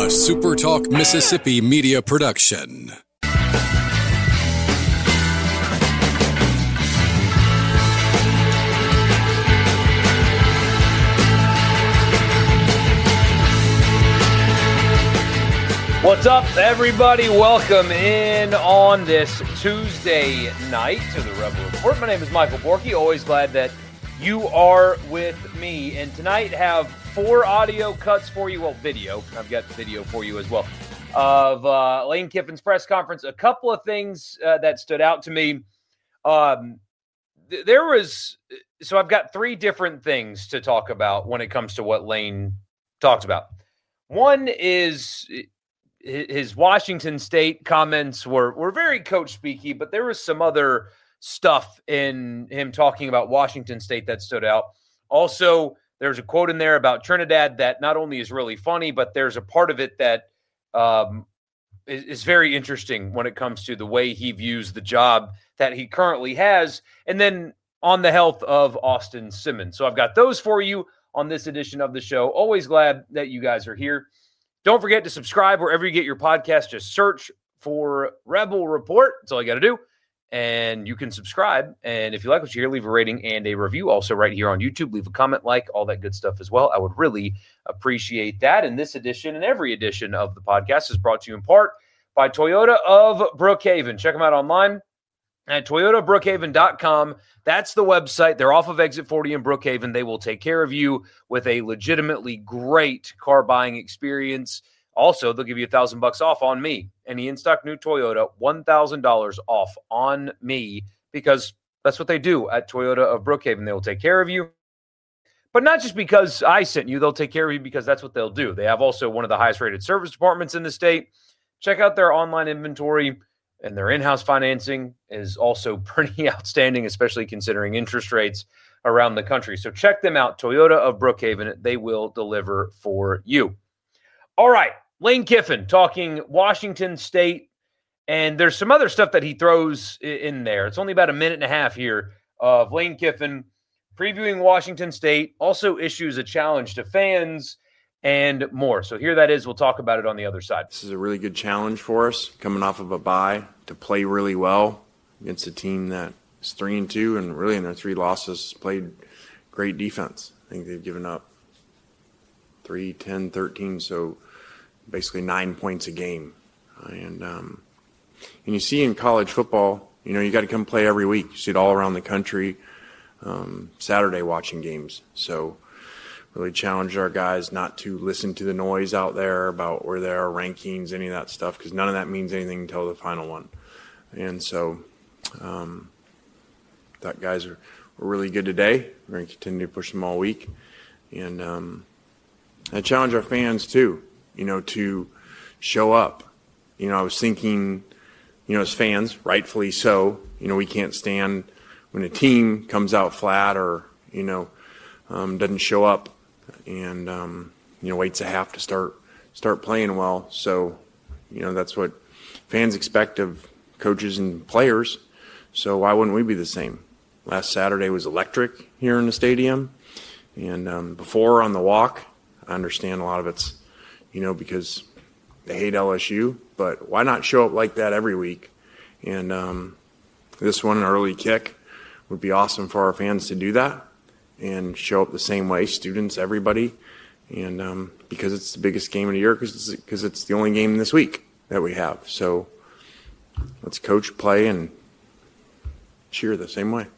SuperTalk Mississippi media production. What's up, everybody? Welcome in on this Tuesday night to the Rebel Report. My name is Michael Borky. Always glad that you are with me. And tonight have 4 audio cuts for you. Well, video. I've got video for you as well of Lane Kiffin's press conference. A couple of things that stood out to me. So I've got 3 different things to talk about when it comes to what Lane talked about. One is his Washington State comments were very coach speaky, but there was some other stuff in him talking about Washington State that stood out. Also, there's a quote in there about Trinidad that not only is really funny, but there's a part of it that is very interesting when it comes to the way he views the job that he currently has, and then on the health of Austin Simmons. So I've got those for you on this edition of the show. Always glad that you guys are here. Don't forget to subscribe wherever you get your podcast. Just search for Rebel Report. That's all you got to do. And you can subscribe. And if you like what you hear, leave a rating and a review. Also right here on YouTube, leave a comment, like, all that good stuff as well. I would really appreciate that. And this edition and every edition of the podcast is brought to you in part by Toyota of Brookhaven. Check them out online at toyotabrookhaven.com. That's the website. They're off of Exit 40 in Brookhaven. They will take care of you with a legitimately great car buying experience. Also, they'll give you $1,000 off on me. Any in-stock new Toyota, $1,000 off on me, because that's what they do at Toyota of Brookhaven. They will take care of you. But not just because I sent you, they'll take care of you because that's what they'll do. They have also one of the highest rated service departments in the state. Check out their online inventory. And their in-house financing is also pretty outstanding, especially considering interest rates around the country. So check them out, Toyota of Brookhaven. They will deliver for you. All right, Lane Kiffin talking Washington State, and there's some other stuff that he throws in there. It's only about a minute and a half here of Lane Kiffin previewing Washington State, also issues a challenge to fans, and more. So here that is. We'll talk about it on the other side. This is a really good challenge for us, coming off of a bye, to play really well against a team that is 3-2, and really in their 3 losses played great defense. I think they've given up 3, 10, 13, so basically 9 points a game. And you see in college football, you got to come play every week. You see it all around the country. Saturday watching games. So really challenged our guys not to listen to the noise out there about where there are rankings, any of that stuff, because none of that means anything until the final one. And so thought guys were really good today. We're going to continue to push them all week. And I challenge our fans too, to show up. I was thinking, as fans, rightfully so, we can't stand when a team comes out flat or, doesn't show up and, waits a half to start playing well. So, that's what fans expect of coaches and players. So why wouldn't we be the same? Last Saturday was electric here in the stadium. And before on the walk, I understand a lot of it's, because they hate LSU. But why not show up like that every week? And this one, an early kick, would be awesome for our fans to do that and show up the same way, students, everybody. And because it's the biggest game of the year, because it's the only game this week that we have. So let's coach, play, and cheer the same way.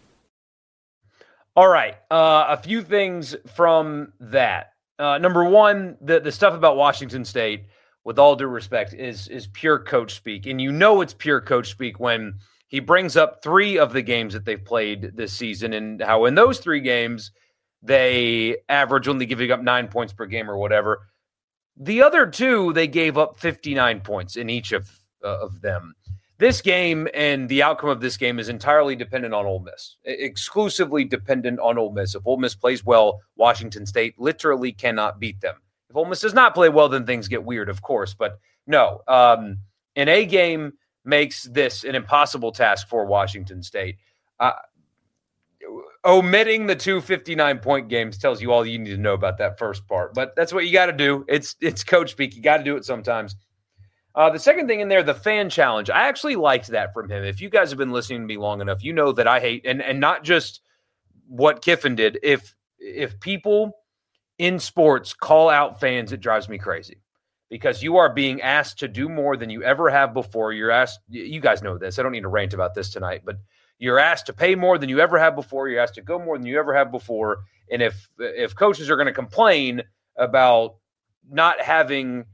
All right. A few things from that. Number one, the stuff about Washington State, with all due respect, is pure coach speak. And it's pure coach speak when he brings up 3 of the games that they've played this season and how in those 3 games they average only giving up 9 points per game or whatever. The other 2, they gave up 59 points in each of them. This game and the outcome of this game is entirely dependent on Ole Miss, exclusively dependent on Ole Miss. If Ole Miss plays well, Washington State literally cannot beat them. If Ole Miss does not play well, then things get weird, of course. But no, an A game makes this an impossible task for Washington State. Omitting the two 59-point games tells you all you need to know about that first part. But that's what you got to do. It's coach speak. You got to do it sometimes. The second thing in there, the fan challenge. I actually liked that from him. If you guys have been listening to me long enough, you know that I hate, and not just what Kiffin did. If people in sports call out fans, it drives me crazy because you are being asked to do more than you ever have before. You're asked, you guys know this. I don't need to rant about this tonight, but you're asked to pay more than you ever have before. You're asked to go more than you ever have before. And if coaches are going to complain about not having,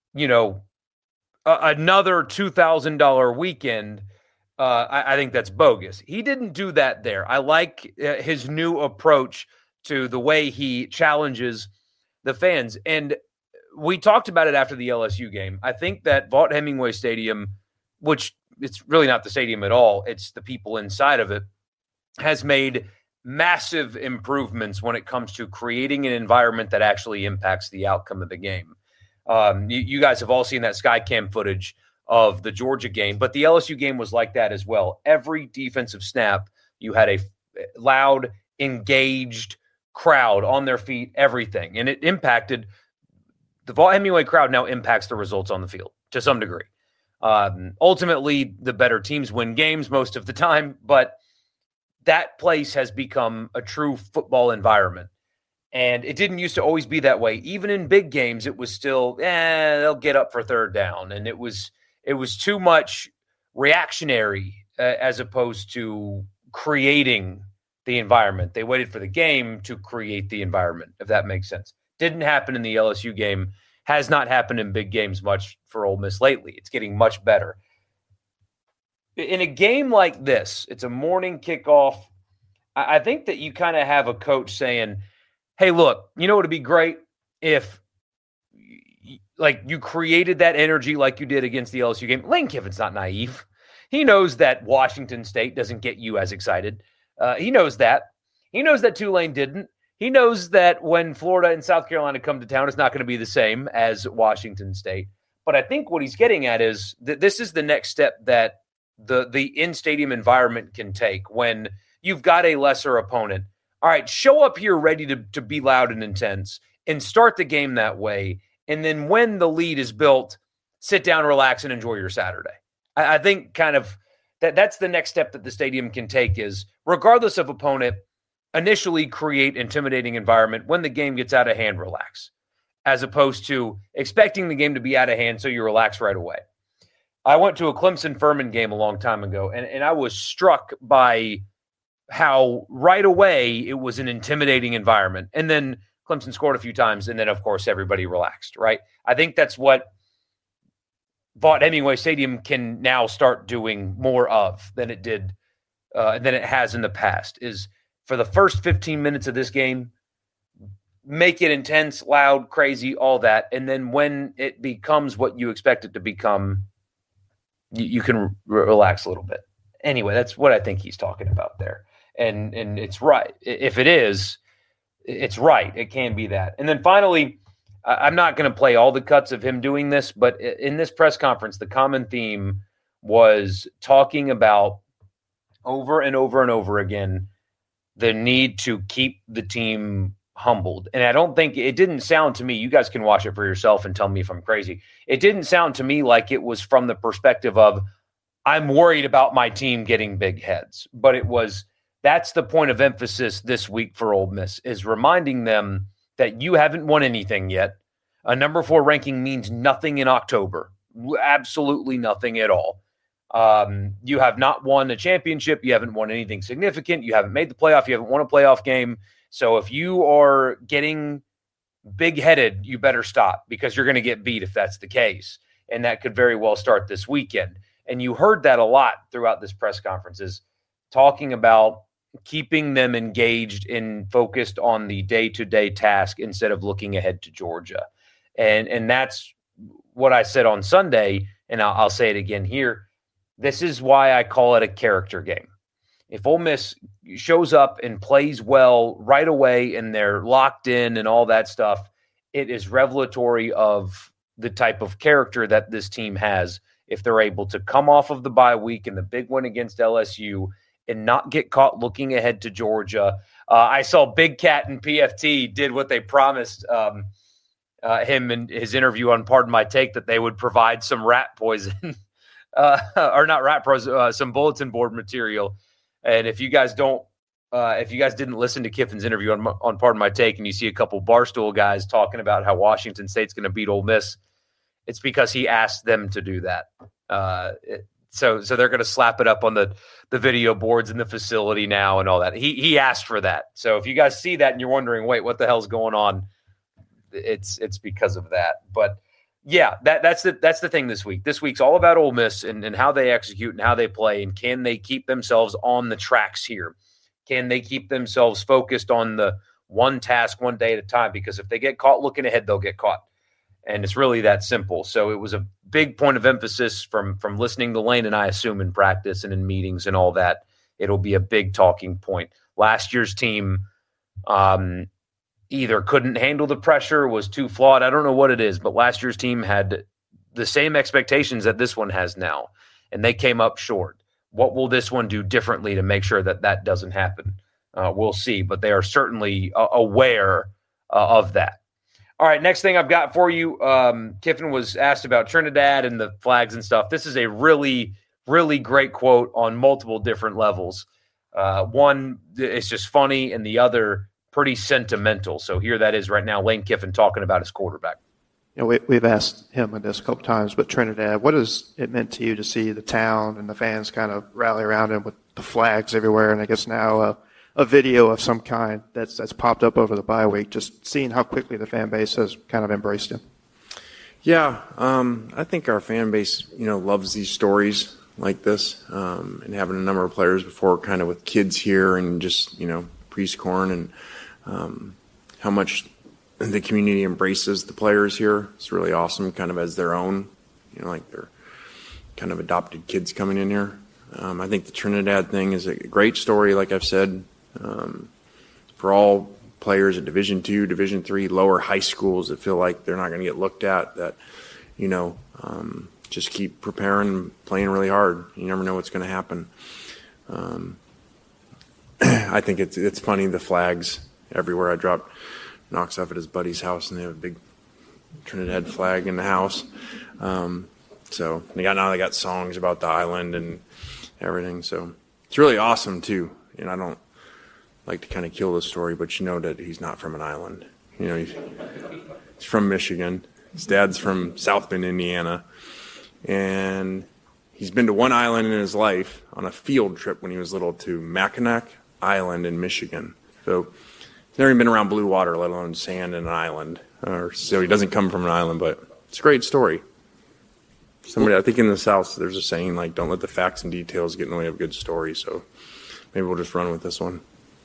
another $2,000 weekend, I think that's bogus. He didn't do that there. I like his new approach to the way he challenges the fans. And we talked about it after the LSU game. I think that Vaught Hemingway Stadium, which it's really not the stadium at all, it's the people inside of it, has made massive improvements when it comes to creating an environment that actually impacts the outcome of the game. You guys have all seen that Skycam footage of the Georgia game, but the LSU game was like that as well. Every defensive snap, you had a loud, engaged crowd on their feet, everything. And it impacted the Vaught Hemingway crowd now impacts the results on the field to some degree. Ultimately, the better teams win games most of the time, but that place has become a true football environment. And it didn't used to always be that way. Even in big games, it was still, they'll get up for third down. And it was too much reactionary as opposed to creating the environment. They waited for the game to create the environment, if that makes sense. Didn't happen in the LSU game. Has not happened in big games much for Ole Miss lately. It's getting much better. In a game like this, it's a morning kickoff. I think that you kind of have a coach saying, hey, look, you know what would be great if you created that energy like you did against the LSU game. Lane Kiffin's not naive. He knows that Washington State doesn't get you as excited. He knows that. He knows that Tulane didn't. He knows that when Florida and South Carolina come to town, it's not going to be the same as Washington State. But I think what he's getting at is that this is the next step that the in-stadium environment can take when you've got a lesser opponent. All right, show up here ready to be loud and intense and start the game that way. And then when the lead is built, sit down, relax, and enjoy your Saturday. I think kind of that's the next step that the stadium can take is, regardless of opponent, initially create intimidating environment. When the game gets out of hand, relax, as opposed to expecting the game to be out of hand so you relax right away. I went to a Clemson-Furman game a long time ago, and I was struck by how right away it was an intimidating environment. And then Clemson scored a few times, and then, of course, everybody relaxed, right? I think that's what Vaught Hemingway Stadium can now start doing more of than it did, than it has in the past, is for the first 15 minutes of this game, make it intense, loud, crazy, all that. And then when it becomes what you expect it to become, you can relax a little bit. Anyway, that's what I think he's talking about there. And it's right. If it is, it's right. It can be that. And then finally, I'm not going to play all the cuts of him doing this, but in this press conference, the common theme was talking about over and over and over again the need to keep the team humbled. And I don't think it didn't sound to me, you guys can watch it for yourself and tell me if I'm crazy. It didn't sound to me like it was from the perspective of, I'm worried about my team getting big heads, but it was, that's the point of emphasis this week for Ole Miss, is reminding them that you haven't won anything yet. A number 4 ranking means nothing in October. Absolutely nothing at all. You have not won a championship. You haven't won anything significant. You haven't made the playoff. You haven't won a playoff game. So if you are getting big-headed, you better stop, because you're going to get beat if that's the case. And that could very well start this weekend. And you heard that a lot throughout this press conference, is talking about keeping them engaged and focused on the day-to-day task instead of looking ahead to Georgia. And that's what I said on Sunday, and I'll say it again here. This is why I call it a character game. If Ole Miss shows up and plays well right away and they're locked in and all that stuff, it is revelatory of the type of character that this team has if they're able to come off of the bye week and the big win against LSU and not get caught looking ahead to Georgia. I saw Big Cat and PFT did what they promised him in his interview on Pardon My Take, that they would provide some rat poison, or not rat poison, some bulletin board material. And if you guys didn't listen to Kiffin's interview on Pardon My Take, and you see a couple Barstool guys talking about how Washington State's going to beat Ole Miss, it's because he asked them to do that. So they're going to slap it up on the video boards in the facility now and all that. He asked for that. So if you guys see that and you're wondering, wait, what the hell's going on? It's because of that. But yeah, that's the thing this week. This week's all about Ole Miss and how they execute and how they play, and can they keep themselves on the tracks here? Can they keep themselves focused on the one task, one day at a time? Because if they get caught looking ahead, they'll get caught. And it's really that simple. So it was a big point of emphasis from listening to Lane, and I assume in practice and in meetings and all that, it'll be a big talking point. Last year's team either couldn't handle the pressure, was too flawed. I don't know what it is, but last year's team had the same expectations that this one has now, and they came up short. What will this one do differently to make sure that doesn't happen? We'll see, but they are certainly aware of that. All right, next thing I've got for you, Kiffin was asked about Trinidad and the flags and stuff. This is a really, really great quote on multiple different levels. One, it's just funny, and the other, pretty sentimental. So here that is right now, Lane Kiffin talking about his quarterback. You know, we've asked him this a couple times, but Trinidad, what has it meant to you to see the town and the fans kind of rally around him with the flags everywhere? And I guess now a video of some kind that's popped up over the bye week, just seeing how quickly the fan base has kind of embraced him. Yeah, I think our fan base, loves these stories like this, and having a number of players before, kind of with kids here and just, prescorn, and how much the community embraces the players here. It's really awesome, kind of as their own, like they're kind of adopted kids coming in here. I think the Trinidad thing is a great story, like I've said, for all players at Division II, Division III, lower high schools that feel like they're not going to get looked at, that, just keep preparing, playing really hard. You never know what's going to happen. I think it's funny, the flags everywhere. I dropped Knox off at his buddy's house, and they have a big Trinidad flag in the house. So they got songs about the island and everything. So it's really awesome too. I don't like to kind of kill the story, but that he's not from an island. He's from Michigan. His dad's from South Bend, Indiana, and he's been to one island in his life on a field trip when he was little, to Mackinac Island in Michigan. So he's never even been around blue water, let alone sand and an island. So he doesn't come from an island, but it's a great story. I think in the South, there's a saying like, don't let the facts and details get in the way of a good story. So maybe we'll just run with this one.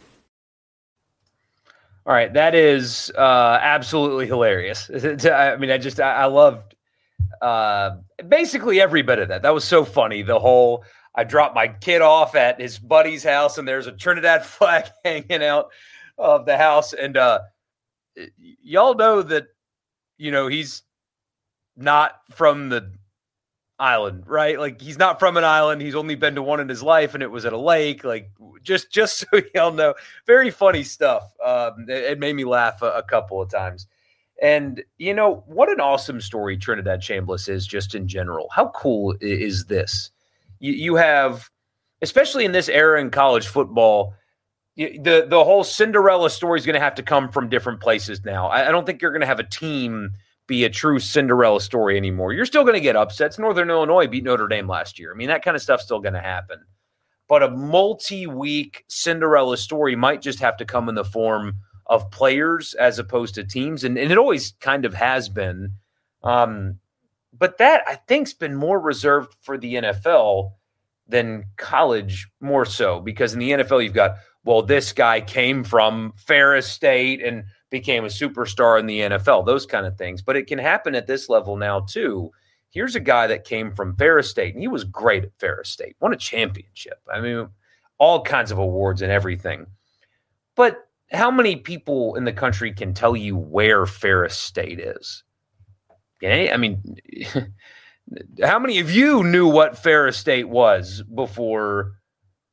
All right. That is absolutely hilarious. I mean, I loved basically every bit of that. That was so funny. The whole, I dropped my kid off at his buddy's house, and there's a Trinidad flag hanging out of the house. And y'all know that, he's not from the island, right? Like, he's not from an island. He's only been to one in his life, and it was at a lake. Like, just so y'all know, very funny stuff. It made me laugh a couple of times. And, what an awesome story Trinidad Chambliss is just in general. How cool is this? You have, especially in this era in college football, the whole Cinderella story is going to have to come from different places now. I don't think you're going to have a team be a true Cinderella story anymore. You're still going to get upsets. Northern Illinois beat Notre Dame last year. I mean, that kind of stuff's still going to happen. But a multi-week Cinderella story might just have to come in the form of players as opposed to teams. And it always kind of has been. But that, I think, has been more reserved for the NFL than college, more so. Because in the NFL, you've got, well, this guy came from Ferris State and became a superstar in the NFL, those kind of things. But it can happen at this level now, too. Here's a guy that came from Ferris State, and he was great at Ferris State, won a championship. I mean, all kinds of awards and everything. But how many people in the country can tell you where Ferris State is? Okay? I mean, how many of you knew what Ferris State was before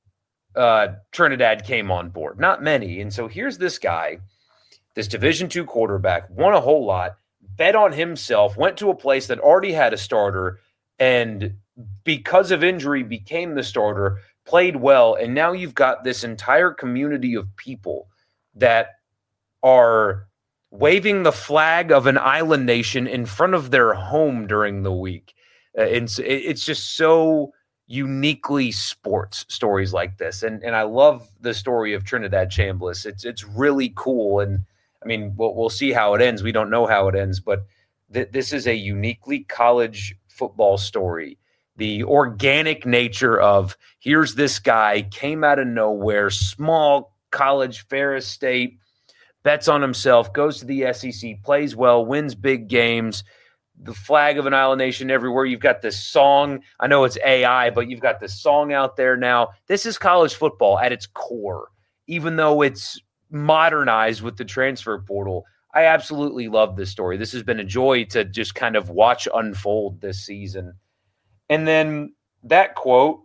Trinidad came on board. Not many. And so here's this guy, this Division II quarterback, won a whole lot, bet on himself, went to a place that already had a starter, and because of injury became the starter, played well, and now you've got this entire community of people that are waving the flag of an island nation in front of their home during the week. It's just so uniquely sports stories like this. And I love the story of Trinidad Chambliss. It's really cool. And I mean, we'll see how it ends. We don't know how it ends, but this is a uniquely college football story. The organic nature of here's this guy, came out of nowhere, small college, Ferris State, bets on himself, goes to the SEC, plays well, wins big games, the flag of an island nation everywhere. You've got this song. I know it's AI, but you've got this song out there now. This is college football at its core, even though it's modernized with the transfer portal. I absolutely love this story. This has been a joy to just kind of watch unfold this season. And then that quote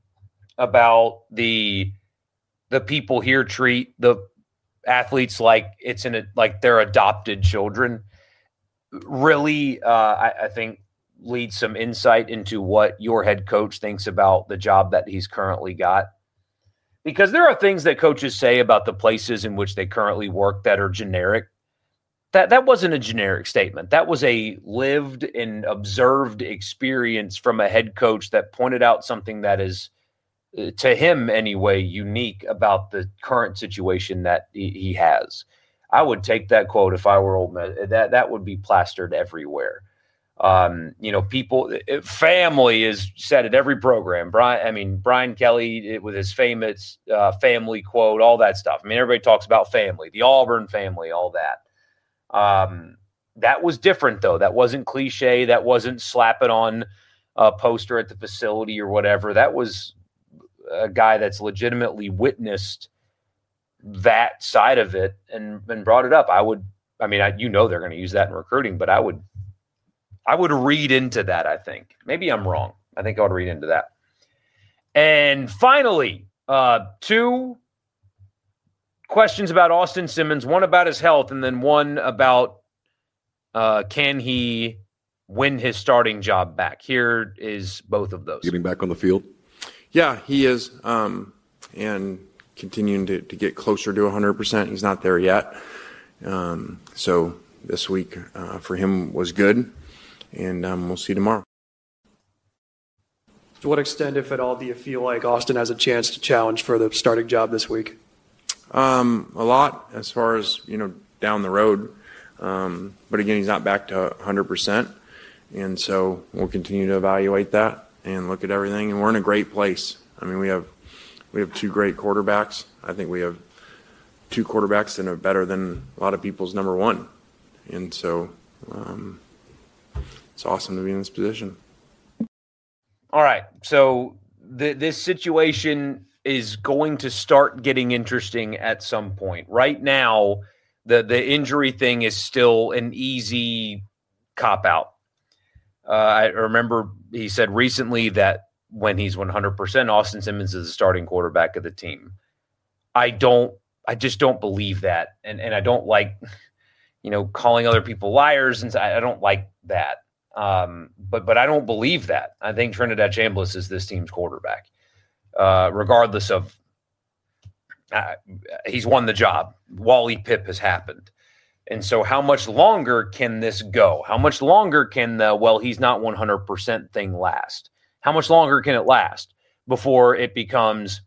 about the people here treat the athletes like like they're adopted children really, I think, leads some insight into what your head coach thinks about the job that he's currently got. Because there are things that coaches say about the places in which they currently work that are generic. That wasn't a generic statement. That was a lived and observed experience from a head coach that pointed out something that is, to him anyway, unique about the current situation that he has. I would take that quote if I were Ole Miss. That would be plastered everywhere. People, family is said at every program. Brian Kelly with his famous family quote, all that stuff. I mean, everybody talks about family, the Auburn family, all that. That was different, though. That wasn't cliche. That wasn't slap it on a poster at the facility or whatever. That was a guy that's legitimately witnessed that side of it and brought it up. they're going to use that in recruiting, but I would read into that, I think. Maybe I'm wrong. I think I would read into that. And finally, 2 questions about Austin Simmons, one about his health, and then one about can he win his starting job back. Here is both of those. Getting back on the field? Yeah, he is, and continuing to get closer to 100%. He's not there yet. So this week for him was good, and we'll see tomorrow. To what extent, if at all, do you feel like Austin has a chance to challenge for the starting job this week? A lot as far as, down the road. But again, he's not back to 100%. And so we'll continue to evaluate that and look at everything. And we're in a great place. I mean, we have 2 great quarterbacks. I think we have 2 quarterbacks that are better than a lot of people's number 1. And so it's awesome to be in this position. All right. So this situation is going to start getting interesting at some point. Right now, the injury thing is still an easy cop-out. I remember he said recently that when he's 100%, Austin Simmons is the starting quarterback of the team. I just don't believe that. And I don't like, calling other people liars. And I don't like that. But I don't believe that. I think Trinidad Chambliss is this team's quarterback. Regardless of he's won the job. Wally Pipp has happened. And so how much longer can this go? How much longer can he's not 100% thing last? How much longer can it last before it becomes,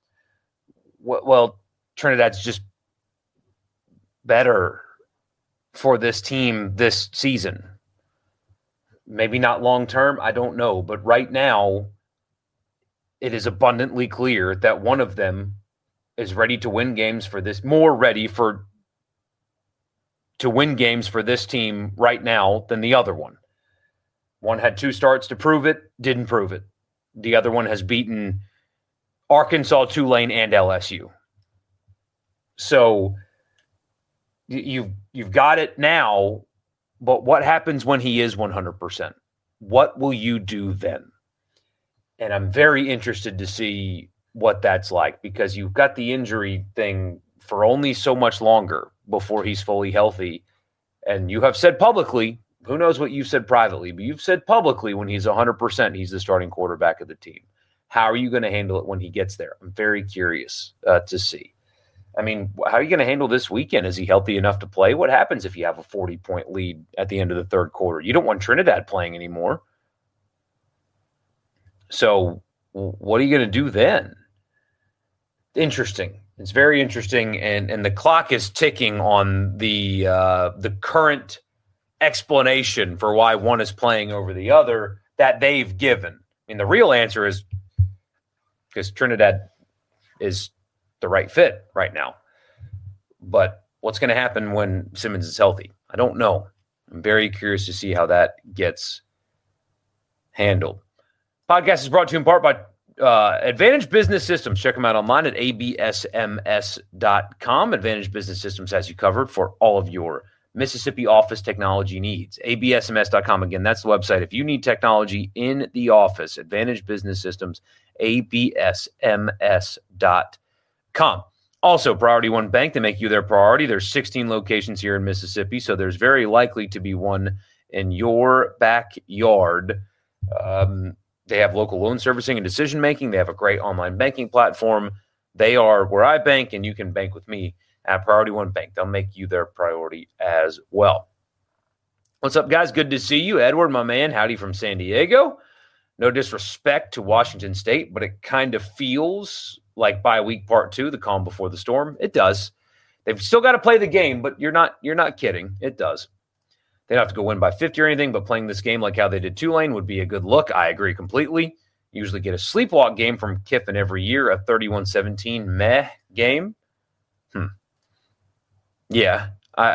Trinidad's just better for this team this season? Maybe not long term, I don't know. But right now, it is abundantly clear that one of them is ready to win games for this, more ready to win games for this team right now than the other one. One had 2 starts to prove it, didn't prove it. The other one has beaten Arkansas, Tulane, and LSU. So you've got it now, but what happens when he is 100%? What will you do then? And I'm very interested to see what that's like, because you've got the injury thing for only so much longer before he's fully healthy. And you have said publicly, who knows what you've said privately, but you've said publicly when he's 100%, he's the starting quarterback of the team. How are you going to handle it when he gets there? I'm very curious to see. I mean, how are you going to handle this weekend? Is he healthy enough to play? What happens if you have a 40-point lead at the end of the third quarter? You don't want Trinidad playing anymore. So what are you going to do then? Interesting. It's very interesting, and the clock is ticking on the current explanation for why one is playing over the other that they've given. I mean, the real answer is because Trinidad is the right fit right now. But what's going to happen when Simmons is healthy? I don't know. I'm very curious to see how that gets handled. Podcast is brought to you in part by Advantage Business Systems. Check them out online at absms.com. Advantage Business Systems has you covered for all of your Mississippi office technology needs. absms.com. Again, that's the website. If you need technology in the office, Advantage Business Systems, absms.com. Also, Priority One Bank, they make you their priority. There's 16 locations here in Mississippi, so there's very likely to be one in your backyard. They have local loan servicing and decision-making. They have a great online banking platform. They are where I bank, and you can bank with me at Priority One Bank. They'll make you their priority as well. What's up, guys? Good to see you. Edward, my man, howdy from San Diego. No disrespect to Washington State, but it kind of feels like bye week part 2, the calm before the storm. It does. They've still got to play the game, but you're not kidding. It does. They don't have to go win by 50 or anything, but playing this game like how they did Tulane would be a good look. I agree completely. Usually get a sleepwalk game from Kiffin every year, a 31-17 meh game. Yeah.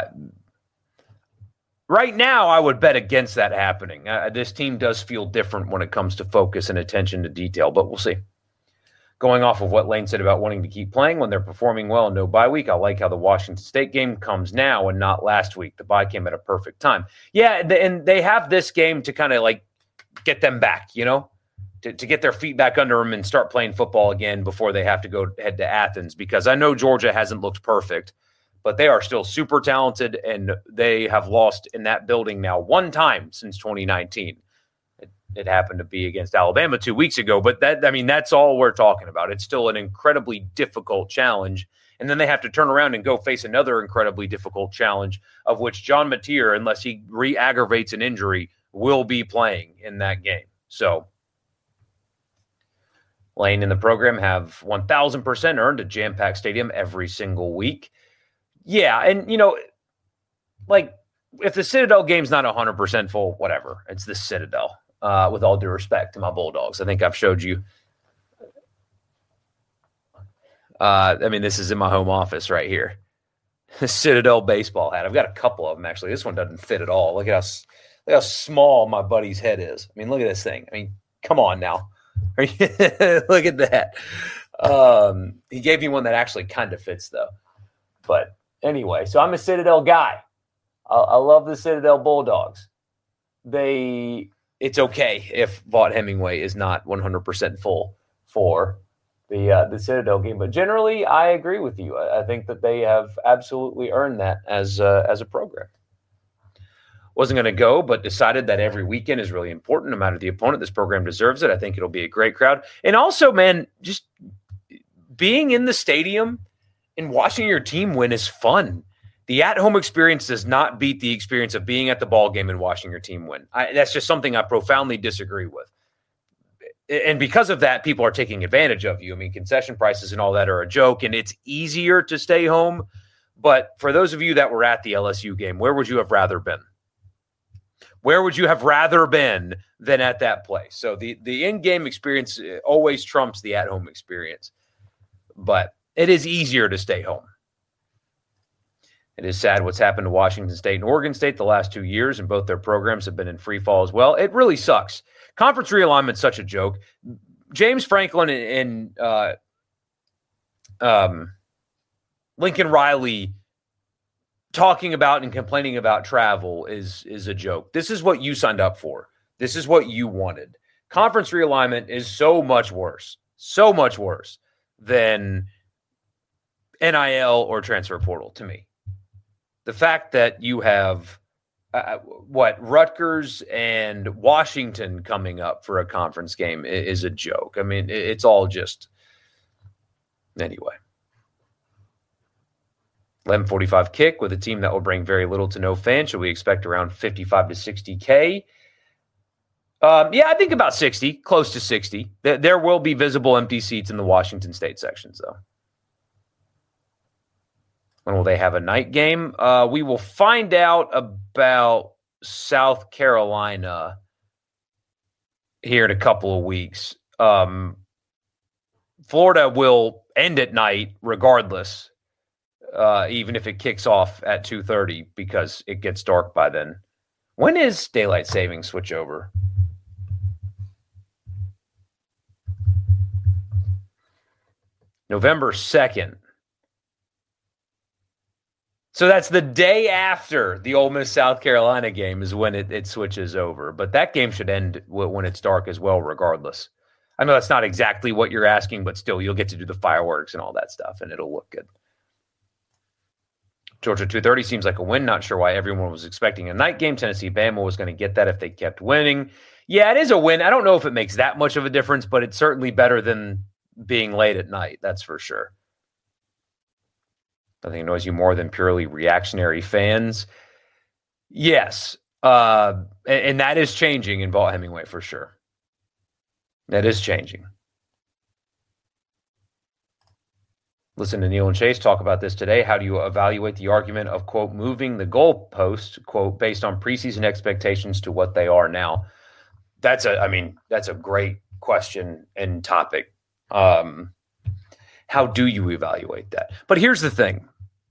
Right now, I would bet against that happening. This team does feel different when it comes to focus and attention to detail, but we'll see. Going off of what Lane said about wanting to keep playing when they're performing well and no bye week, I like how the Washington State game comes now and not last week. The bye came at a perfect time. Yeah, and they have this game to kind of like get them back, to get their feet back under them and start playing football again before they have to go head to Athens, because I know Georgia hasn't looked perfect, but they are still super talented, and they have lost in that building now one time since 2019. It happened to be against Alabama 2 weeks ago, but that's all we're talking about. It's still an incredibly difficult challenge. And then they have to turn around and go face another incredibly difficult challenge, of which John Mateer, unless he re-aggravates an injury, will be playing in that game. So Lane and the program have 1,000% earned a jam-packed stadium every single week. Yeah, and, if the Citadel game's not 100% full, whatever. It's the Citadel. With all due respect to my Bulldogs. I think I've showed you. This is in my home office right here. Citadel baseball hat. I've got a couple of them, actually. This one doesn't fit at all. Look how small my buddy's head is. Look at this thing. Come on now. Look at that. He gave me one that actually kind of fits, though. But anyway, so I'm a Citadel guy. I love the Citadel Bulldogs. It's okay if Vaught Hemingway is not 100% full for the Citadel game. But generally, I agree with you. I think that they have absolutely earned that as a program. Wasn't going to go, but decided that every weekend is really important. No matter the opponent, this program deserves it. I think it'll be a great crowd. And also, man, just being in the stadium and watching your team win is fun. The at-home experience does not beat the experience of being at the ball game and watching your team win. That's just something I profoundly disagree with. And because of that, people are taking advantage of you. Concession prices and all that are a joke, and it's easier to stay home. But for those of you that were at the LSU game, where would you have rather been? Where would you have rather been than at that place? So the in-game experience always trumps the at-home experience. But it is easier to stay home. It is sad what's happened to Washington State and Oregon State the last 2 years, and both their programs have been in free fall as well. It really sucks. Conference realignment's such a joke. James Franklin and Lincoln Riley talking about and complaining about travel is a joke. This is what you signed up for. This is what you wanted. Conference realignment is so much worse. So much worse. than NIL or transfer portal to me. The fact that you have Rutgers and Washington coming up for a conference game is a joke. I mean, it's all just anyway. 11:45 kick with a team that will bring very little to no fans. Should we expect around 55 to 60K? Yeah, I think about 60, close to 60. There will be visible empty seats in the Washington State sections, though. When will they have a night game? We will find out about South Carolina here in a couple of weeks. Florida will end at night regardless, even if it kicks off at 2:30 because it gets dark by then. When is daylight savings switch over? November 2nd. So that's the day after the Ole Miss South Carolina game is when it switches over. But that game should end when it's dark as well, regardless. I know that's not exactly what you're asking, but still, you'll get to do the fireworks and all that stuff, and it'll look good. Georgia 2:30 seems like a win. Not sure why everyone was expecting a night game. Tennessee Bama was going to get that if they kept winning. Yeah, it is a win. I don't know if it makes that much of a difference, but it's certainly better than being late at night. That's for sure. I think it annoys you more than purely reactionary fans. Yes. And that is changing in Vaught Hemingway for sure. That is changing. Listen to Neil and Chase talk about this today. How do you evaluate the argument of, quote, moving the goalpost, quote, based on preseason expectations to what they are now? That's a great question and topic. How do you evaluate that? But here's the thing.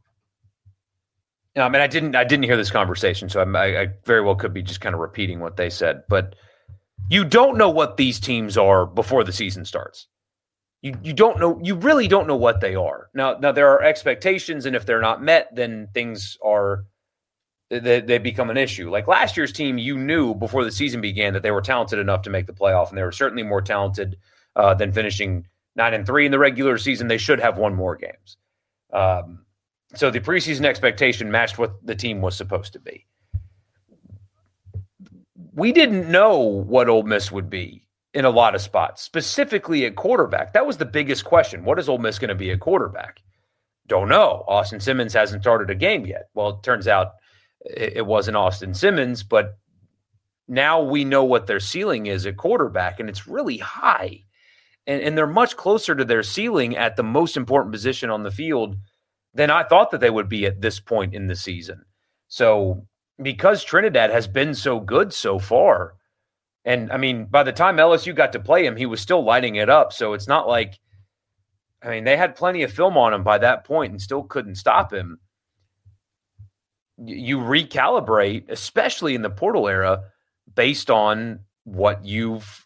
I mean, I didn't hear this conversation, so I very well could be just kind of repeating what they said. But you don't know what these teams are before the season starts. You don't know. You really don't know what they are. Now there are expectations, and if they're not met, then things are they become an issue. Like last year's team, you knew before the season began that they were talented enough to make the playoff, and they were certainly more talented than finishing 9-3 in the regular season. They should have won more games. So the preseason expectation matched what the team was supposed to be. We didn't know what Ole Miss would be in a lot of spots, specifically at quarterback. That was the biggest question. What is Ole Miss going to be at quarterback? Don't know. Austin Simmons hasn't started a game yet. Well, it turns out it wasn't Austin Simmons, but now we know what their ceiling is at quarterback, and it's really high. And they're much closer to their ceiling at the most important position on the field than I thought that they would be at this point in the season. So because Trinidad has been so good so far, and I mean, by the time LSU got to play him, he was still lighting it up. So it's not like, I mean, they had plenty of film on him by that point and still couldn't stop him. You recalibrate, especially in the portal era, based on what you've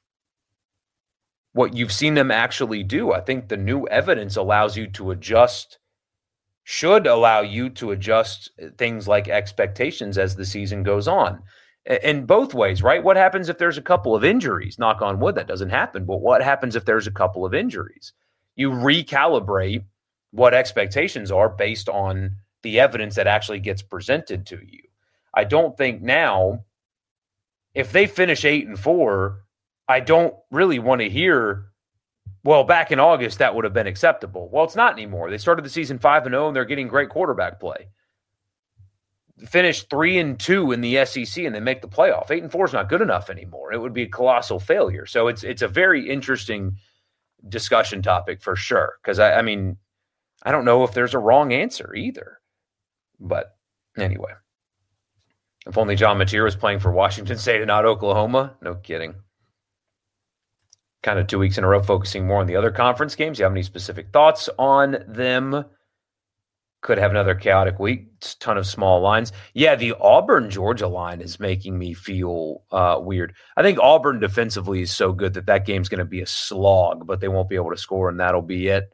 seen them actually do. I think the new evidence allows you to adjust, should allow you to adjust things like expectations as the season goes on. In both ways, right? What happens if there's a couple of injuries? Knock on wood, that doesn't happen. But what happens if there's a couple of injuries? You recalibrate what expectations are based on the evidence that actually gets presented to you. I don't think now, if they finish 8-4, I don't really want to hear, well, back in August, that would have been acceptable. Well, it's not anymore. They started the season 5-0, and they're getting great quarterback play. Finished 3-2 in the SEC, and they make the playoff. 8-4 is not good enough anymore. It would be a colossal failure. So it's a very interesting discussion topic for sure. Because, I mean, I don't know if there's a wrong answer either. But anyway, if only John Mateer was playing for Washington State and not Oklahoma. No kidding. Kind of 2 weeks in a row focusing more on the other conference games. You have any specific thoughts on them? Could have another chaotic week. It's a ton of small lines. Yeah, the Auburn-Georgia line is making me feel weird. I think Auburn defensively is so good that game's going to be a slog, but they won't be able to score, and that'll be it.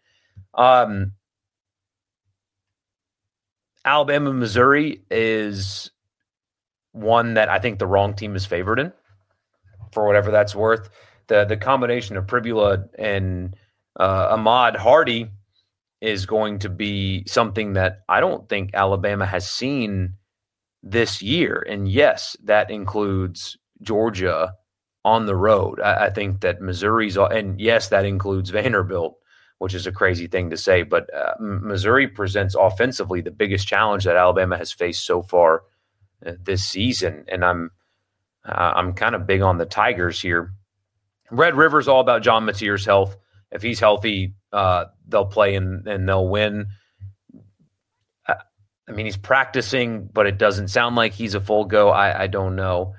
Alabama-Missouri is one that I think the wrong team is favored in, for whatever that's worth. The combination of Pribula and Ahmad Hardy is going to be something that I don't think Alabama has seen this year. And yes, that includes Georgia on the road. I think that Missouri's, and yes, that includes Vanderbilt, which is a crazy thing to say, but Missouri presents offensively the biggest challenge that Alabama has faced so far this season. And I'm kind of big on the Tigers here. Red River's all about John Mateer's health. If he's healthy, they'll play and they'll win. I mean, he's practicing, but it doesn't sound like he's a full go. I don't know.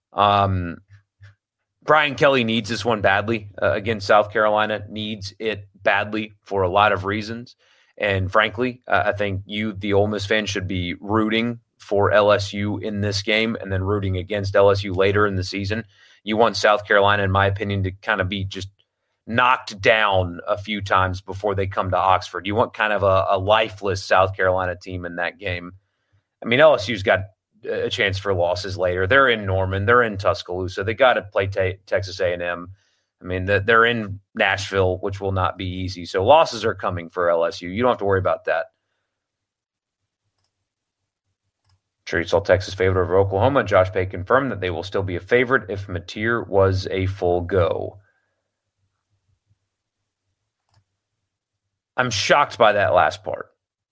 Brian Kelly needs this one badly against South Carolina, needs it badly for a lot of reasons. And frankly, I think you, the Ole Miss fan, should be rooting for LSU in this game and then rooting against LSU later in the season. You want South Carolina, in my opinion, to kind of be just knocked down a few times before they come to Oxford. You want kind of a lifeless South Carolina team in that game. I mean, LSU's got a chance for losses later. They're in Norman. They're in Tuscaloosa. They got to play Texas A&M. I mean, they're in Nashville, which will not be easy. So losses are coming for LSU. You don't have to worry about that. Sure, you saw Texas favored over Oklahoma. Josh Pay confirmed that they will still be a favorite if Mateer was a full go. I'm shocked by that last part.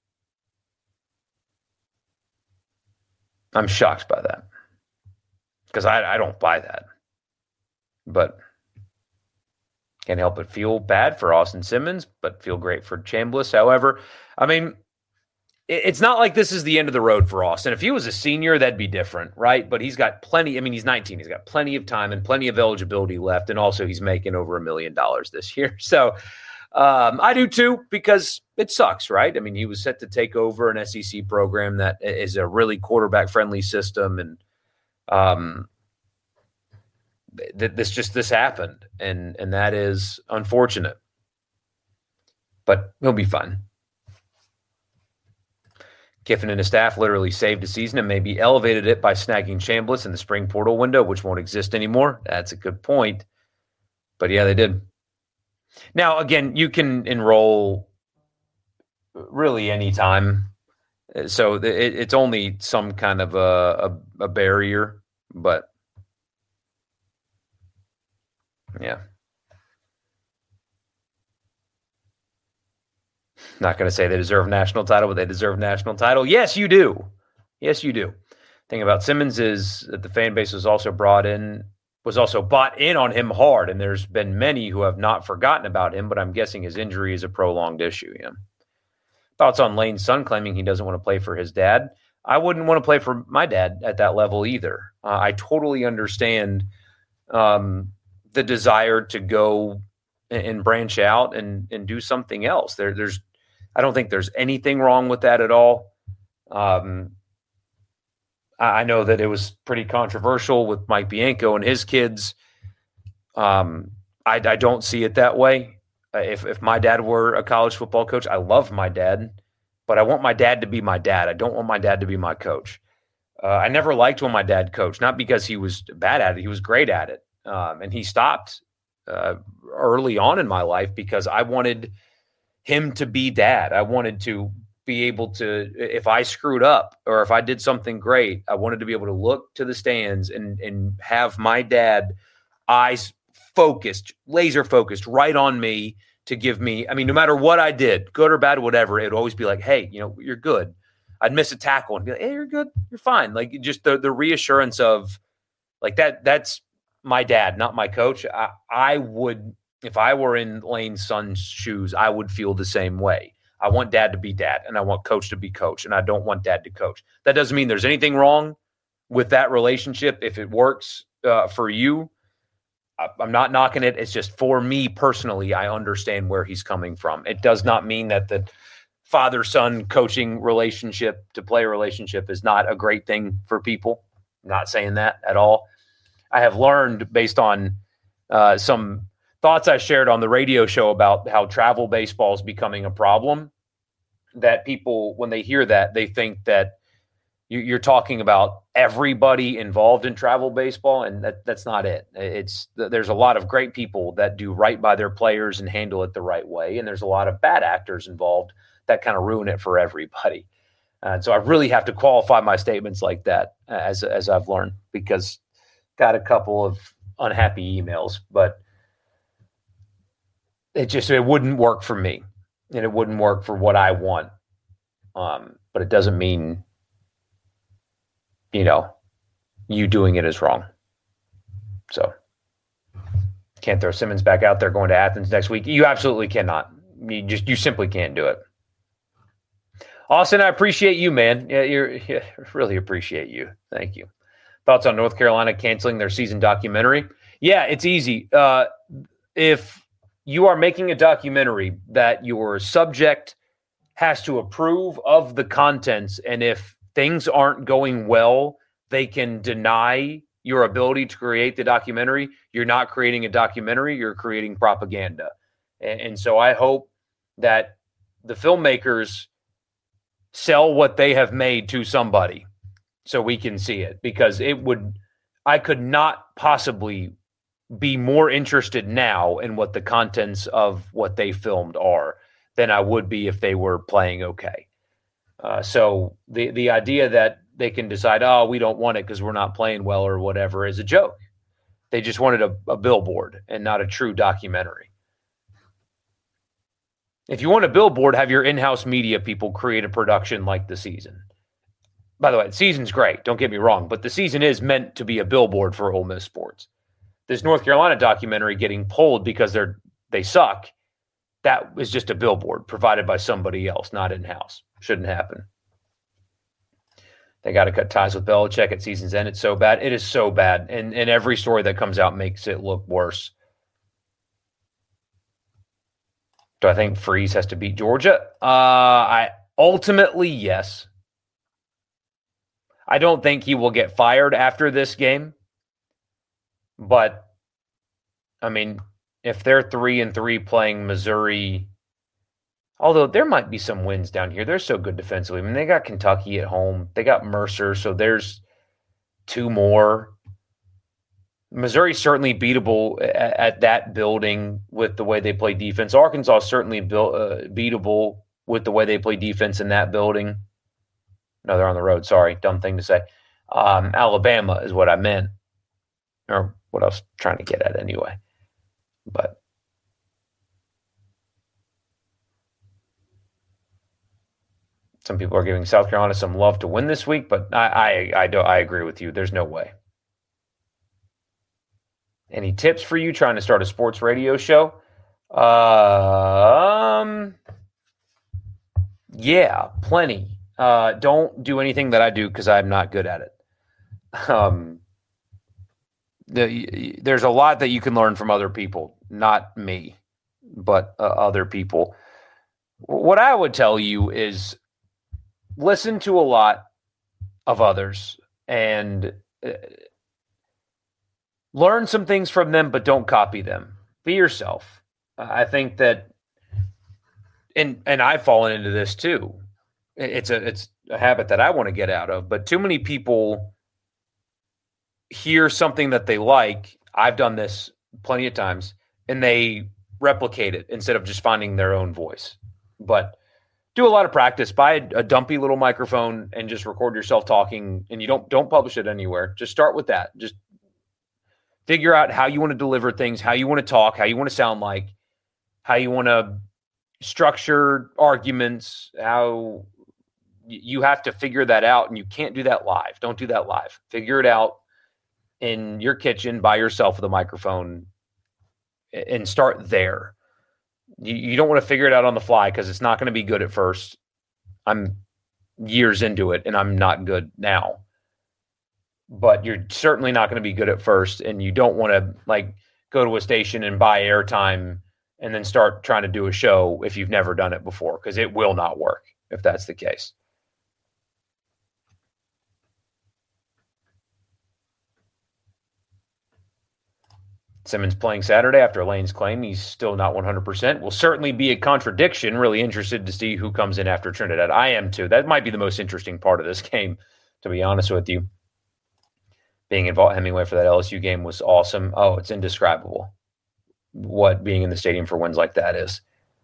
I'm shocked by that because I don't buy that. But can't help but feel bad for Austin Simmons, but feel great for Chambliss. However, I mean, it's not like this is the end of the road for Austin. If he was a senior, that'd be different, right? But he's got plenty. I mean, he's 19. He's got plenty of time and plenty of eligibility left. And also he's making over $1 million this year. So I do too, because it sucks, right? I mean, he was set to take over an SEC program that is a really quarterback-friendly system, and this happened, and that is unfortunate. But he'll be fine. Kiffin and his staff literally saved a season and maybe elevated it by snagging Chambliss in the spring portal window, which won't exist anymore. That's a good point. But yeah, they did. Now, again, you can enroll really anytime. So it's only some kind of a barrier, but yeah. Not going to say they deserve a national title, but they deserve a national title. Yes, you do. Yes, you do. Thing about Simmons is that the fan base was also bought in on him hard, and there's been many who have not forgotten about him, but I'm guessing his injury is a prolonged issue. Yeah. Thoughts on Lane's son claiming he doesn't want to play for his dad? I wouldn't want to play for my dad at that level either. I totally understand the desire to go and branch out and do something else. I don't think there's anything wrong with that at all. I know that it was pretty controversial with Mike Bianco and his kids. I don't see it that way. If my dad were a college football coach, I love my dad, but I want my dad to be my dad. I don't want my dad to be my coach. I never liked when my dad coached, not because he was bad at it. He was great at it. And he stopped early on in my life because I wanted him to be dad. I wanted to be able to, if I screwed up or if I did something great, I wanted to be able to look to the stands and have my dad eyes focused, laser focused right on me to give me, I mean, no matter what I did, good or bad, whatever, it would always be like, hey, you're good. I'd miss a tackle and be like, hey, you're good. You're fine. Like just the reassurance of like that's my dad, not my coach. I would, if I were in Lane's son's shoes, I would feel the same way. I want dad to be dad, and I want coach to be coach, and I don't want dad to coach. That doesn't mean there's anything wrong with that relationship. If it works for you, I'm not knocking it. It's just for me personally, I understand where he's coming from. It does not mean that the father-son coaching relationship to player relationship is not a great thing for people. I'm not saying that at all. I have learned based on some thoughts I shared on the radio show about how travel baseball is becoming a problem, that people, when they hear that, they think that you're talking about everybody involved in travel baseball, and that's not it. There's a lot of great people that do right by their players and handle it the right way, and there's a lot of bad actors involved that kind of ruin it for everybody. So I really have to qualify my statements like that, as I've learned, because got a couple of unhappy emails, but it wouldn't work for me, and it wouldn't work for what I want. But it doesn't mean, you doing it is wrong. So can't throw Simmons back out there going to Athens next week. You absolutely cannot. You simply can't do it. Austin, I appreciate you, man. Yeah, really appreciate you. Thank you. Thoughts on North Carolina canceling their season documentary? Yeah, it's easy. If you are making a documentary that your subject has to approve of the contents, and if things aren't going well, they can deny your ability to create the documentary. You're not creating a documentary, you're creating propaganda. And so I hope that the filmmakers sell what they have made to somebody so we can see it, because I could not possibly be more interested now in what the contents of what they filmed are than I would be if they were playing okay. So the idea that they can decide, we don't want it because we're not playing well or whatever, is a joke. They just wanted a billboard and not a true documentary. If you want a billboard, have your in-house media people create a production like the season. By the way, the season's great, don't get me wrong, but the season is meant to be a billboard for Ole Miss sports. This North Carolina documentary getting pulled because they suck, that is just a billboard provided by somebody else, not in-house. Shouldn't happen. They got to cut ties with Belichick at season's end. It's so bad. It is so bad. And every story that comes out makes it look worse. Do I think Freeze has to beat Georgia? Ultimately, yes. I don't think he will get fired after this game. But, I mean, if they're 3-3 playing Missouri, although there might be some wins down here. They're so good defensively. I mean, they got Kentucky at home. They got Mercer, so there's two more. Missouri's certainly beatable at that building with the way they play defense. Arkansas is certainly beatable with the way they play defense in that building. No, they're on the road. Sorry, dumb thing to say. Alabama is what I meant, or what I was trying to get at anyway. But some people are giving South Carolina some love to win this week, but I agree with you. There's no way. Any tips for you trying to start a sports radio show? Yeah, plenty. Don't do anything that I do because I'm not good at it. There's a lot that you can learn from other people, not me, but other people. What I would tell you is listen to a lot of others and learn some things from them, but don't copy them. Be yourself. I think that, and I've fallen into this too. It's a habit that I want to get out of, but too many people hear something that they like. I've done this plenty of times, and they replicate it instead of just finding their own voice. But do a lot of practice. Buy a dumpy little microphone and just record yourself talking, and you don't publish it anywhere. Just start with that. Just figure out how you want to deliver things, how you want to talk, how you want to sound like, how you want to structure arguments, how you have to figure that out, and you can't do that live. Don't do that live. Figure it out in your kitchen by yourself with a microphone and start there. You don't want to figure it out on the fly because it's not going to be good at first. I'm years into it, and I'm not good now. But you're certainly not going to be good at first, and you don't want to go to a station and buy airtime and then start trying to do a show if you've never done it before, because it will not work if that's the case. Simmons playing Saturday after Lane's claim he's still not 100% will certainly be a contradiction. Really interested to see who comes in after Trinidad. I am too. That might be the most interesting part of this game, to be honest with you. Being involved Hemingway for that LSU game was awesome. Oh, it's indescribable what being in the stadium for wins like that is.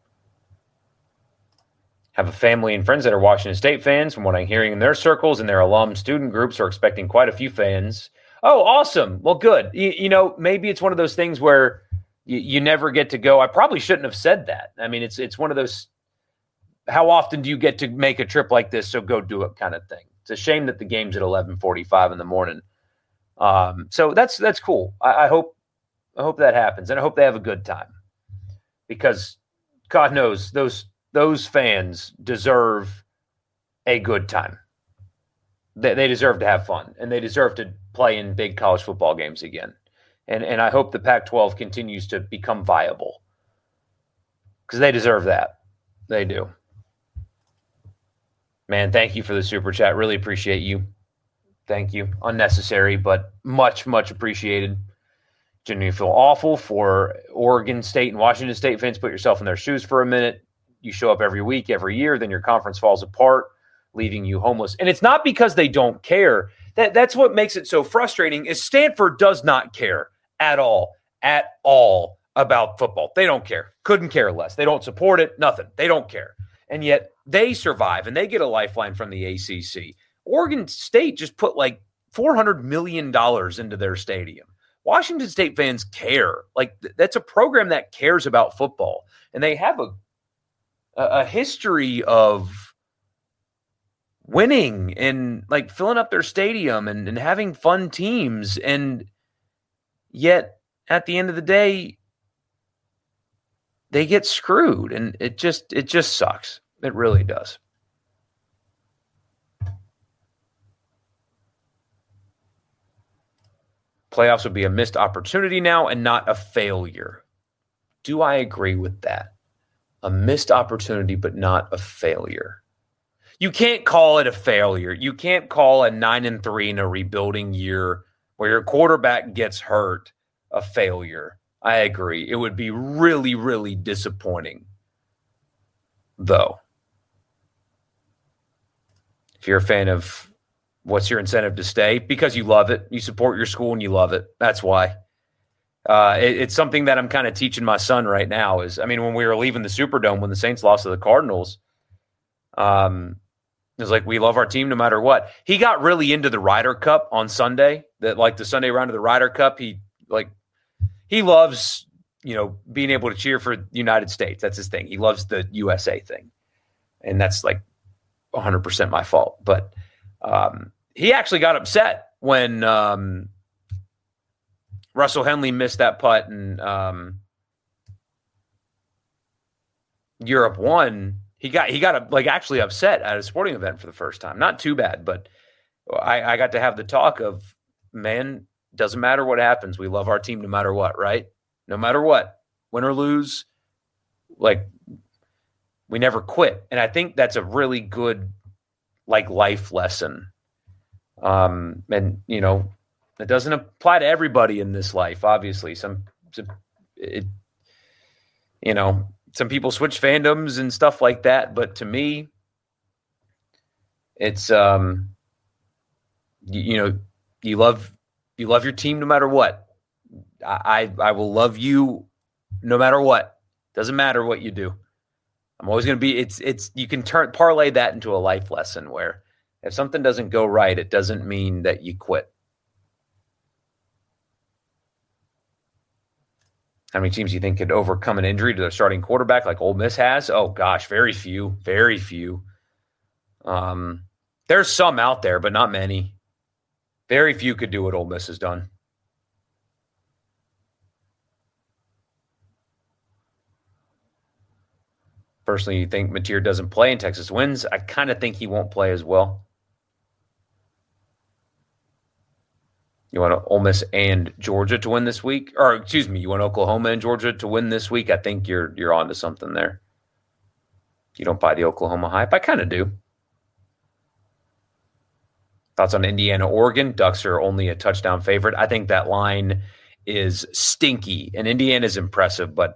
Have a family and friends that are Washington State fans. From what I'm hearing in their circles and their alum student groups are expecting quite a few fans. Oh, awesome. Well, good. You know, maybe it's one of those things where you never get to go. I probably shouldn't have said that. I mean, it's one of those, how often do you get to make a trip like this? So go do it kind of thing. It's a shame that the game's at 11:45 in the morning. So that's cool. I hope that happens, and I hope they have a good time, because God knows those fans deserve a good time. They deserve to have fun, and they deserve to play in big college football games again. And I hope the Pac-12 continues to become viable, because they deserve that. They do. Man, thank you for the super chat. Really appreciate you. Thank you. Unnecessary, but much, much appreciated. Genuinely feel awful for Oregon State and Washington State fans. Put yourself in their shoes for a minute. You show up every week, every year, then your conference falls apart, leaving you homeless. And it's not because they don't care. That's what makes it so frustrating, is Stanford does not care at all about football. They don't care. Couldn't care less. They don't support it. Nothing. They don't care. And yet they survive, and they get a lifeline from the ACC. Oregon State just put like $400 million into their stadium. Washington State fans care. Like, that's a program that cares about football. And they have a history of winning and like filling up their stadium and having fun teams. And yet at the end of the day, they get screwed. And it just sucks. It really does. Playoffs would be a missed opportunity now and not a failure. Do I agree with that? A missed opportunity, but not a failure. You can't call it a failure. You can't call a 9-3 in a rebuilding year where your quarterback gets hurt a failure. I agree. It would be really, really disappointing, though. If you're a fan of, what's your incentive to stay? Because you love it. You support your school and you love it. That's why. It's something that I'm kind of teaching my son right now is, I mean, when we were leaving the Superdome, when the Saints lost to the Cardinals, it was like, we love our team no matter what. He got really into the Ryder Cup on Sunday, that like the Sunday round of the Ryder Cup. He loves, being able to cheer for the United States. That's his thing. He loves the USA thing. And that's like 100% my fault. But he actually got upset when Russell Henley missed that putt and Europe won. He got actually upset at a sporting event for the first time. Not too bad, but I got to have the talk of, man, doesn't matter what happens. We love our team no matter what, right? No matter what, win or lose, like, we never quit. And I think that's a really good life lesson. And it doesn't apply to everybody in this life. Obviously, some people switch fandoms and stuff like that. But to me, it's, you love your team no matter what. I will love you no matter what. Doesn't matter what you do. I'm always going to be, you can parlay that into a life lesson where if something doesn't go right, it doesn't mean that you quit. How many teams do you think could overcome an injury to their starting quarterback like Ole Miss has? Oh, gosh, very few. Very few. There's some out there, but not many. Very few could do what Ole Miss has done. Personally, you think Mateer doesn't play and Texas wins? I kind of think he won't play as well. You want Ole Miss and Georgia to win this week? Or, excuse me, you want Oklahoma and Georgia to win this week? I think you're onto something there. You don't buy the Oklahoma hype? I kind of do. Thoughts on Indiana, Oregon? Ducks are only a touchdown favorite. I think that line is stinky, and Indiana is impressive, but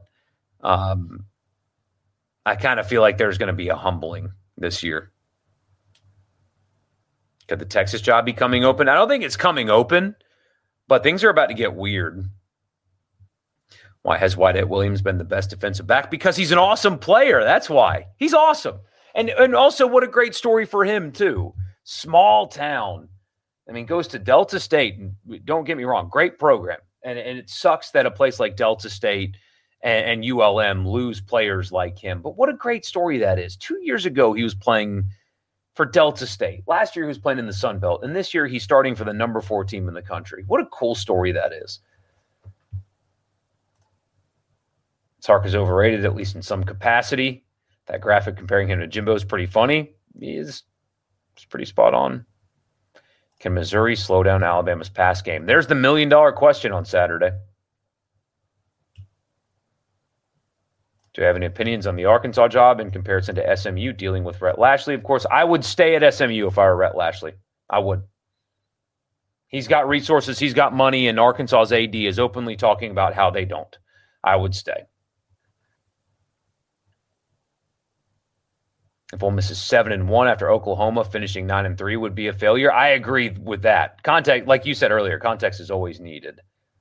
I kind of feel like there's going to be a humbling this year. Could the Texas job be coming open? I don't think it's coming open, but things are about to get weird. Why has Wyatt Williams been the best defensive back? Because he's an awesome player. That's why. He's awesome. And also, what a great story for him, too. Small town. I mean, goes to Delta State. And don't get me wrong, great program. And it sucks that a place like Delta State and ULM lose players like him. But what a great story that is. 2 years ago, he was playing for Delta State. Last year, he was playing in the Sun Belt. And this year, he's starting for the number 4 team in the country. What a cool story that is. Sark is overrated, at least in some capacity. That graphic comparing him to Jimbo is pretty funny. It's pretty spot on. Can Missouri slow down Alabama's pass game? There's the $1 million question on Saturday. Do you have any opinions on the Arkansas job in comparison to SMU dealing with Rhett Lashley? Of course, I would stay at SMU if I were Rhett Lashley. I would. He's got resources, he's got money, and Arkansas's AD is openly talking about how they don't. I would stay. If Ole Miss is 7-1 after Oklahoma finishing 9-3 would be a failure. I agree with that. Context, like you said earlier, context is always needed.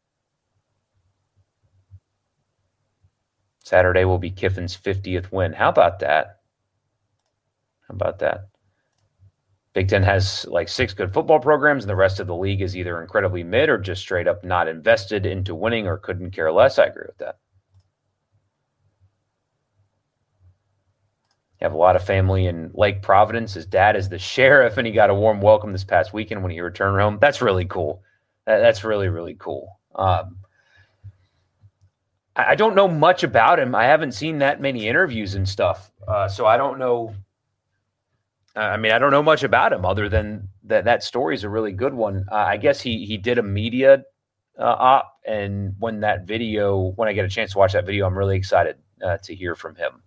Saturday will be Kiffin's 50th win. How about that? Big Ten has like 6 good football programs, and the rest of the league is either incredibly mid or just straight up not invested into winning or couldn't care less. I agree with that. You have a lot of family in Lake Providence. His dad is the sheriff, and he got a warm welcome this past weekend when he returned home. That's really cool. That's really, really cool. I don't know much about him. I haven't seen that many interviews and stuff, so I don't know. I don't know much about him other than that story is a really good one. I guess he did a media op, and when I get a chance to watch that video, I'm really excited to hear from him.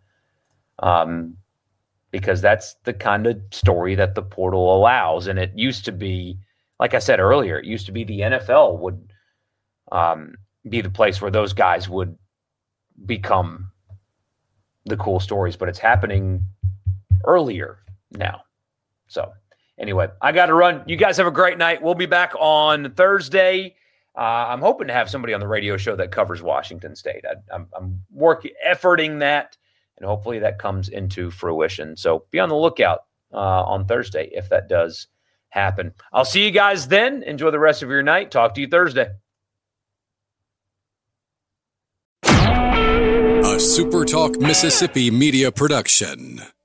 Because that's the kind of story that the portal allows. And it used to be, like I said earlier, it used to be the NFL would be the place where those guys would become the cool stories, but it's happening earlier now. So anyway, I got to run. You guys have a great night. We'll be back on Thursday. I'm hoping to have somebody on the radio show that covers Washington State. I'm efforting that. And hopefully that comes into fruition. So be on the lookout on Thursday if that does happen. I'll see you guys then. Enjoy the rest of your night. Talk to you Thursday. A SuperTalk Mississippi media production.